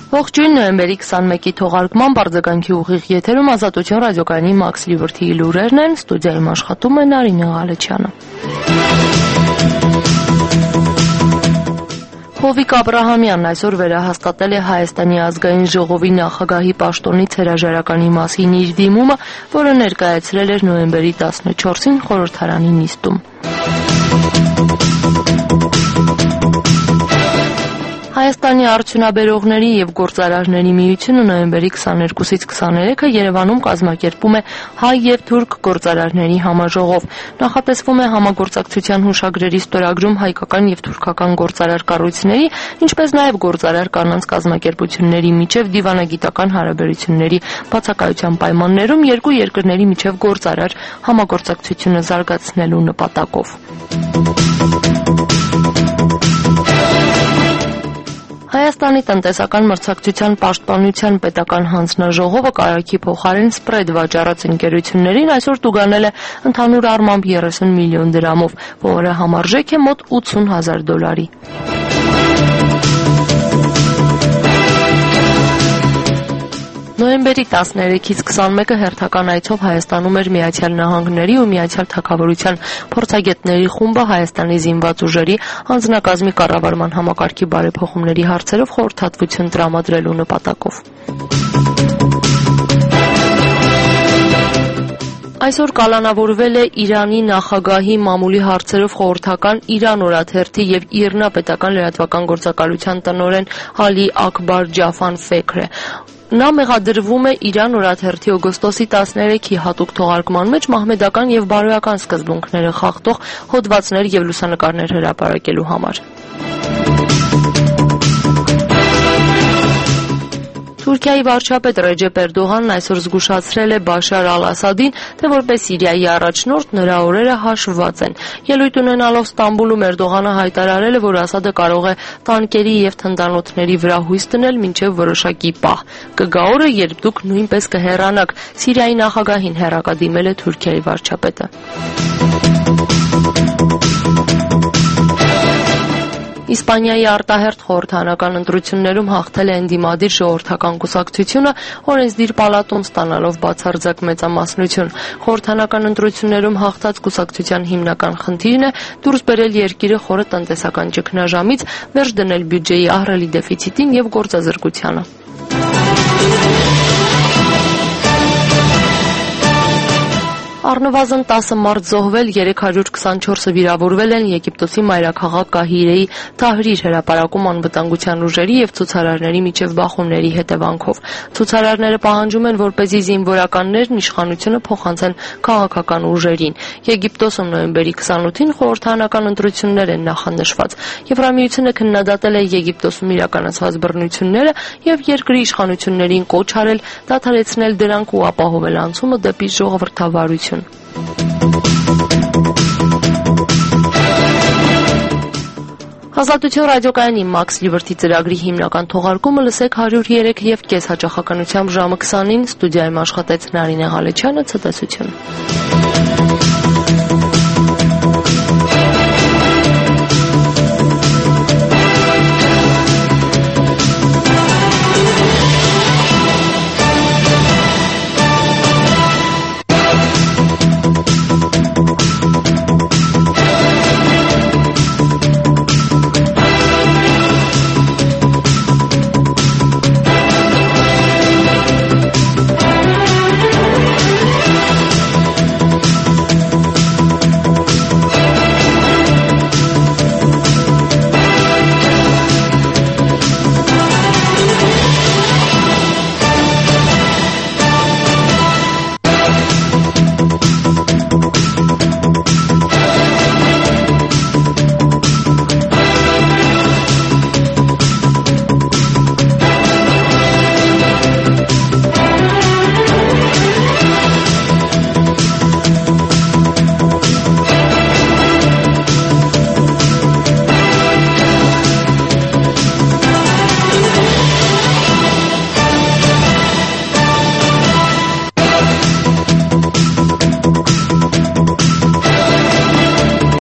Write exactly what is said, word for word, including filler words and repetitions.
Ողջույն, նոյեմբերի քսանմեկի թողարկման բարձրագանքի ուղիղ եթերում Ազատություն ռադիոկայանի Մաքս Լիբերթիի լուրերն են, ստուդիայում աշխատում է Նարինե Ղալեչյանը։ Հովիկ Աբրահամյանն այսօր վերահաստատել է Հայաստանի ազգային ժողովի նախագահի պաշտոնից հրաժարականի մասին իր դիմումը, որը ներկայացրել էր նոյեմբերի տասնչորսին խորհրդարանի նիստում։ Հայաստանի արդյունաբերողների և գործարարների միությունը նոյեմբերի քսաներկուսից քսաներեքը Երևանում կազմակերպում է հայ և թուրք գործարարների համաժողով։ Նախատեսվում է համագործակցության հուշագրերի ստորագրում հայկական և թուրքական գործարար կառույցների, ինչպես նաև գործարար կանանց կազմակերպությունների միջև դիվանագիտական հարաբերությունների բացակայության պայմաններում երկու երկրների միջև գործարար համագործակցությունը զարգացնելու նպատակով։ Հայաստանի տնտեսական մրցակցության պաշտպանության պետական հանձնաժողովը կարագի փոխարեն սպրեդ վաճառած ընկերություններին այսօր տուգանել է ընդհանուր առմամբ երեսուն միլիոն դրամով, որը համարժեք է մոտ ութսուն հազար դոլարի։ Նոյեմբերի տասներեքից քսանմեկը հերթական այցով Հայաստանում էր Միացյալ Նահանգների ու Միացյալ Թագավորության փորձագետների խումբը Հայաստանի զինված ուժերի անձնակազմի կառավարման համակարգի բարեփոխումների հարցերով խորհրդատվություն տրամադրելու նպատակով։ Այսօր կալանավորվել է Իրանի նախագահի մամուլի հարցերով խորհրդական Իրան օրաթերթի և ԻՌՆԱ պետական լրատվական գործակալության տնօրեն Ալի Աքբար Ջաֆան Ֆեքրը։ Նա մեղադրվում է Իրան օրաթերթի օգոստոսի տասներեքի հատուկ թողարկման մեջ մահմեդական և բարոյական սկզբունքները խախտող հոդվածներ և լուսանկարներ հրապարակելու համար։ Թուրքիայի վարչապետ Ռեջեփ Էրդողանն այսօր զգուշացրել է Բաշար Ալ-Ասադին, թե որպես Սիրիայի առաջնորդ նրա օրերը հաշվված են։ Ելույթ ունենալով Ստամբուլում Էրդողանը հայտարարել է, որ Ասադը կարող է տանկերի և թնդանոթների վրա հույս դնել մինչև որոշակի պահ։ Կգա օրը, երբ դուք նույնպես կհեռանաք, Սիրիայի նախագահին հեռակադիմել է Թուրքիայի վարչապետը։ Իսպանիայի արտահերթ խորհրդարանական ընտրություններում հաղթել է ընդդիմադիր ժողովրդական կուսակցությունը, օրենսդիր պալատում ստանալով բացարձակ մեծամասնություն։ Խորհրդարանական ընտրություններում հաղթած կուսակցության հիմնական խնդիրն է դուրս բերել երկիրը խորը տնտեսական ճգնաժամից, վերջ դնել բյուջեի ահռելի դեֆիցիտին և գործազրկությանը։ Առնվազն տասը մարդ զոհվել, երեք հարյուր քսանչորսը վիրավորվել են Եգիպտոսի մայրաքաղաք Կահիրեի Թահրիր հրապարակում անվտանգության ուժերի և ցուցարարների միջև բախումների հետևանքով։ Ցուցարարները պահանջում են, որպեսզի զինվորականներն իշխանությունը փոխանցեն քաղաքական ուժերին։ Եգիպտոսում նոյեմբերի քսանութին խորհրդարանական ընտրություններ են նախանշված։ Եվրամիությունը քննադատել է Եգիպտոսում իրականացված բռնությունները և երկրի իշխանություններին կոչ արել դադարեցնել դրանք ու ապահովել անցումը դեպի ժողովրդավարություն։ Ազատություն ռադիոկայանի Մաքս Լիբերթի ծրագրի հիմնական թողարկումը լսեք հարյուր երեք և կես հաճախականությամբ ժամը քսանին, ստուդիայում աշխատեց Նարինե Ղալեչյանը, ցտեսություն։